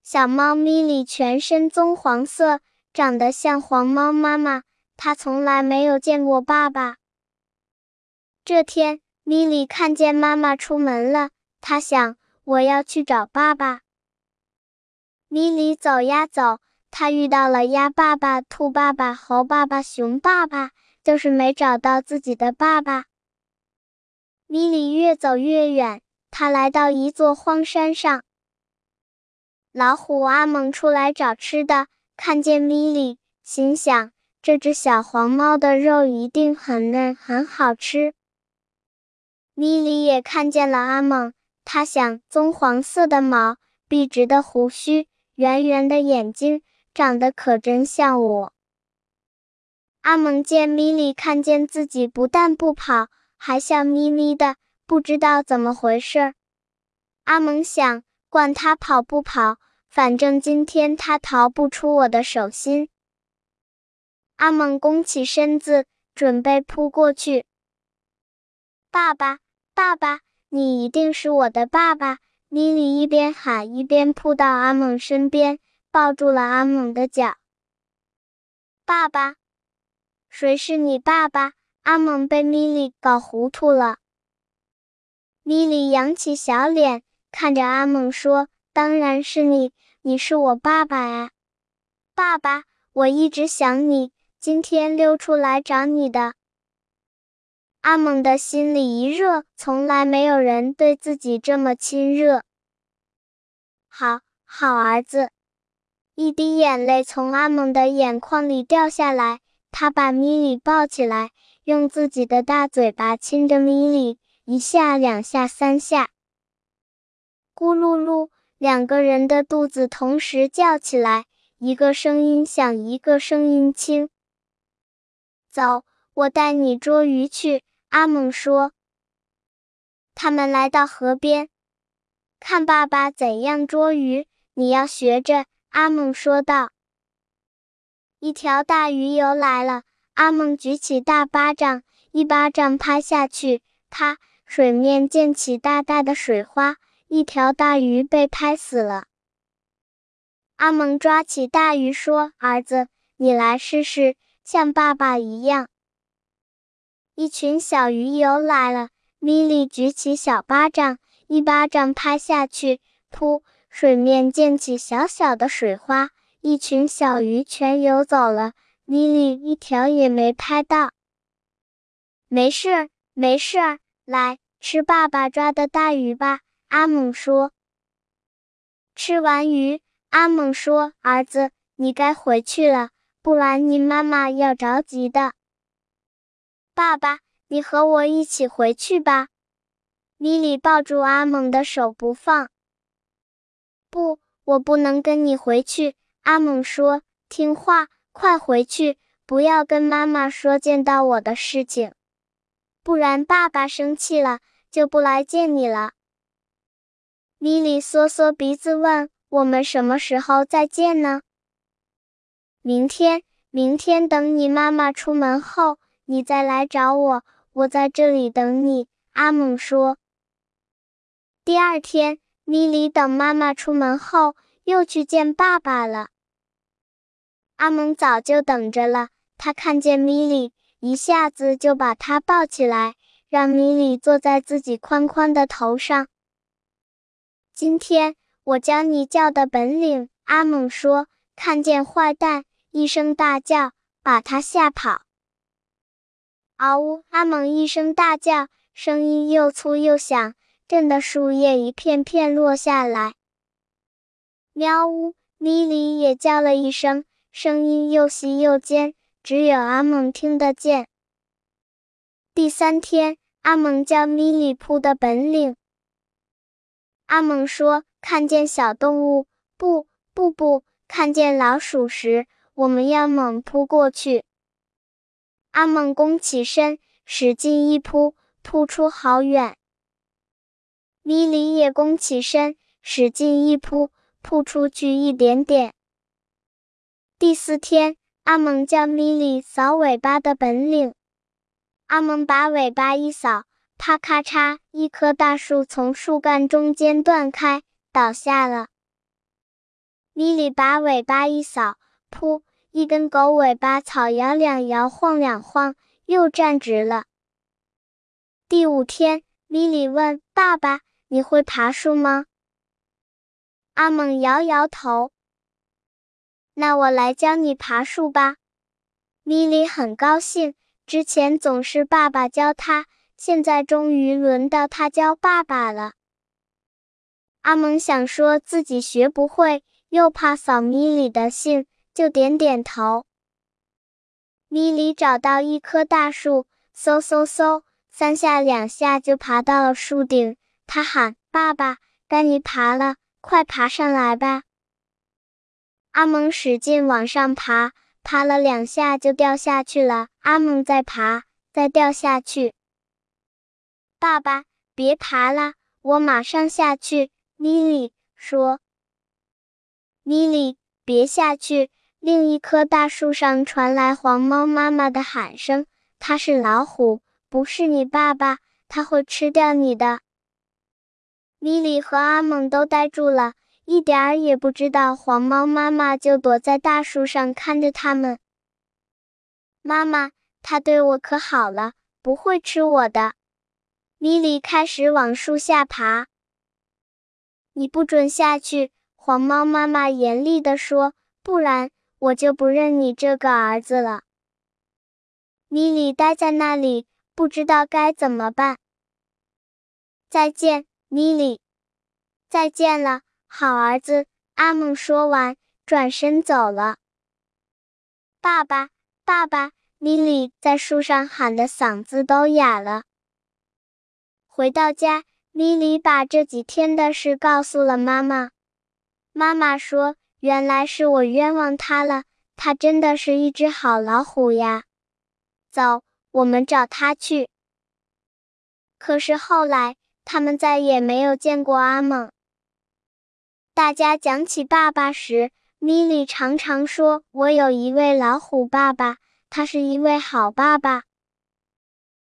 小猫咪莉全身棕黄色，长得像黄猫妈妈，它从来没有见过爸爸。这天，咪莉看见妈妈出门了，她想，我要去找爸爸。咪莉走呀走，她遇到了鸭爸爸、兔爸爸、猴爸爸、熊爸爸，就是没找到自己的爸爸。咪莉越走越远，她来到一座荒山上。老虎阿猛出来找吃的，看见咪莉，心想，这只小黄猫的肉一定很嫩，很好吃。咪莉也看见了阿猛，她想，棕黄色的毛，笔直的胡须，圆圆的眼睛，长得可真像我。阿猛见咪莉看见自己不但不跑，还笑眯眯的，不知道怎么回事。阿猛想，管他跑不跑，反正今天他逃不出我的手心。阿猛弓起身子，准备扑过去。爸爸，爸爸，你一定是我的爸爸！咪莉一边喊一边扑到阿猛身边，抱住了阿猛的脚。爸爸，谁是你爸爸？阿猛被咪莉搞糊涂了。咪莉扬起小脸，看着阿猛说，当然是你，你是我爸爸啊。爸爸，我一直想你，今天溜出来找你的。阿猛的心里一热，从来没有人对自己这么亲热。好儿子。一滴眼泪从阿猛的眼眶里掉下来，他把咪莉抱起来，用自己的大嘴巴亲着咪莉，一下两下三下。咕噜噜，两个人的肚子同时叫起来，一个声音响，一个声音轻。走，我带你捉鱼去，阿猛说。他们来到河边，看爸爸怎样捉鱼，你要学着，阿猛说道。一条大鱼游来了，阿猛举起大巴掌，一巴掌拍下去，啪，水面溅起大大的水花，一条大鱼被拍死了。阿猛抓起大鱼说，儿子，你来试试，像爸爸一样。一群小鱼游来了，咪莉举起小巴掌，一巴掌拍下去，噗，水面溅起小小的水花，一群小鱼全游走了，咪莉一条也没拍到。没事没事，来，吃爸爸抓的大鱼吧，阿猛说。吃完鱼，阿猛说，儿子，你该回去了，不然你妈妈要着急的。爸爸，你和我一起回去吧。咪莉抱住阿猛的手不放。不，我不能跟你回去，阿猛说，听话，快回去，不要跟妈妈说见到我的事情，不然爸爸生气了，就不来见你了。咪莉缩缩鼻子问，我们什么时候再见呢？明天等你妈妈出门后，你再来找我，我在这里等你，阿猛说。第二天，咪莉等妈妈出门后，又去见爸爸了。阿猛早就等着了，他看见咪莉，一下子就把她抱起来，让咪莉坐在自己宽宽的头上。今天，我教你叫的本领，阿猛说，看见坏蛋，一声大叫，把他吓跑。嗷呜！阿猛一声大叫，声音又粗又响，震得树叶一片片落下来。喵呜！咪莉也叫了一声，声音又细又尖，只有阿猛听得见。第三天，阿猛教咪莉扑的本领。阿猛说，看见小动物，不，看见老鼠时，我们要猛扑过去。阿猛弓起身，使劲一扑，扑出好远。咪莉也弓起身，使劲一扑，扑出去一点点。第四天，阿猛教咪莉扫尾巴的本领。阿猛把尾巴一扫，啪咔嚓，一棵大树从树干中间断开，倒下了。 米莉把尾巴一扫，噗，一根狗尾巴草摇两摇晃两晃，又站直了。第5天，米莉问爸爸：“你会爬树吗？”阿蒙摇摇头。那我来教你爬树吧。米莉很高兴，之前总是爸爸教她，现在终于轮到她教爸爸了。阿蒙想说自己学不会，又怕扫米莉的兴，就点点头。米莉找到一棵大树，嗖嗖嗖，3下2下就爬到了树顶。她喊：“爸爸，该你爬了，快爬上来吧。”阿蒙使劲往上爬，爬了2下就掉下去了。阿蒙再爬，再掉下去。爸爸，别爬了，我马上下去。米莉说。米莉，别下去！另一棵大树上传来黄猫妈妈的喊声：“它是老虎，不是你爸爸，它会吃掉你的。”米莉和阿蒙都呆住了，一点儿也不知道黄猫妈妈就躲在大树上看着他们。妈妈，它对我可好了，不会吃我的。米莉开始往树下爬。你不准下去，黄猫妈妈严厉地说，不然我就不认你这个儿子了。米莉待在那里，不知道该怎么办。再见，米莉。再见了，好儿子。阿蒙说完，转身走了。爸爸，爸爸，米莉在树上喊的嗓子都哑了。回到家，米莉把这几天的事告诉了妈妈。妈妈说，原来是我冤枉他了，他真的是一只好老虎呀。走，我们找他去。可是后来，他们再也没有见过阿蒙。大家讲起爸爸时，米莉常常说，我有一位老虎爸爸，他是一位好爸爸。